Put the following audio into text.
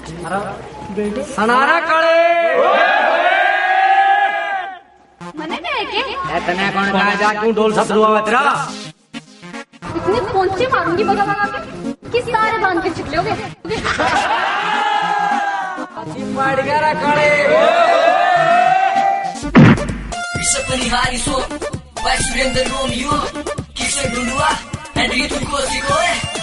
सनारा काळे मने क्या है के? तने कौन कहा जा क्यों ढोल ससुर हुआ तेरा? इतने पोंचे मारूंगी बगा बगा के कि सारे बांध के चिपलोगे। चिंबाड़ गया काळे Isapani Hariso, by Surendra Romeo, Kisha Gulua, and Ritu Kosiko.